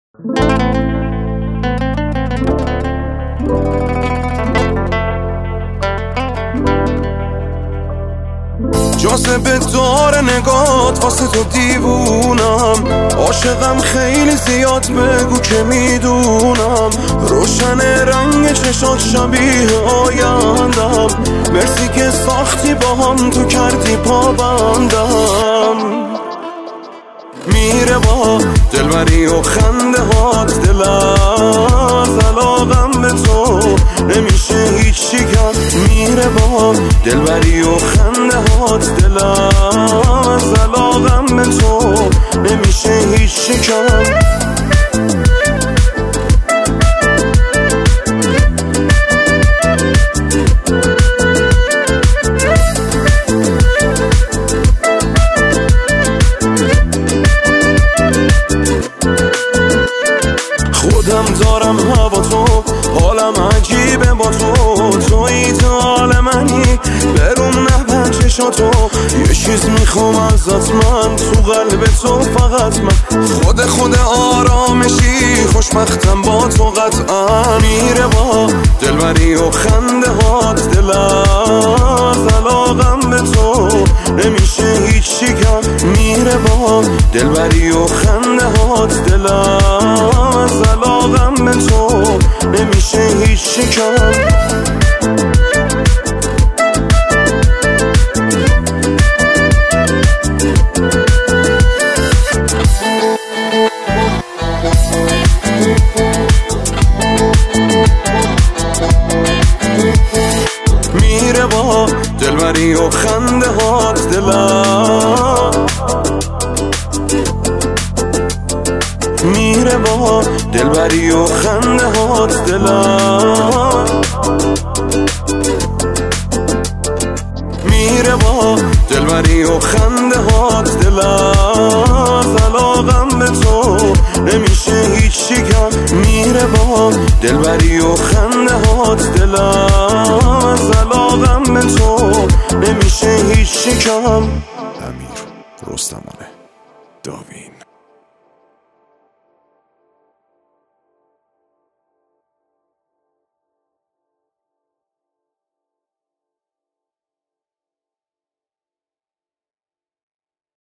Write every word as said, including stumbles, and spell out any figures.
جاذبه دار نگات واسه تو دیوونم، عاشقم خیلی زیاد بگو که میدونم، روشن رنگ چشات شبیه آیندم، مرسی که ساختی با هم تو کردی پابندم. میره با دلبری و خنده هات دل از علاقم به تو نمیشه هیچی کرد. میره با دلبری و خنده هات دل از علاقم به تو نمیشه هیچی کرد. خودم دارم هوا تو، حالم عجیبه با تو، توی حال منی برون نبند چشاتو. یه چیز میخوام ازت من تو قلب تو، فقط من خود خود آرامشی، خوشبختم با تو قطعا. میره با دلبری و خنده هات دل از علاقم به تو نمیشه هیچی کرد. میره با دلبری و خنده هات دل از علاقم به تو نمیشه هیچی کرد. میره با دلبری و خنده هات دلم، میره با دلبری و خنده هات دلم، میره با دلبری و خنده هات دلم، علاقم به تو نمیشه هیچی کرد. میره با دلبری و خنده هات دلم، علاقم به تو نمیشه هیچی کرد. امیر رستمانه، داوین.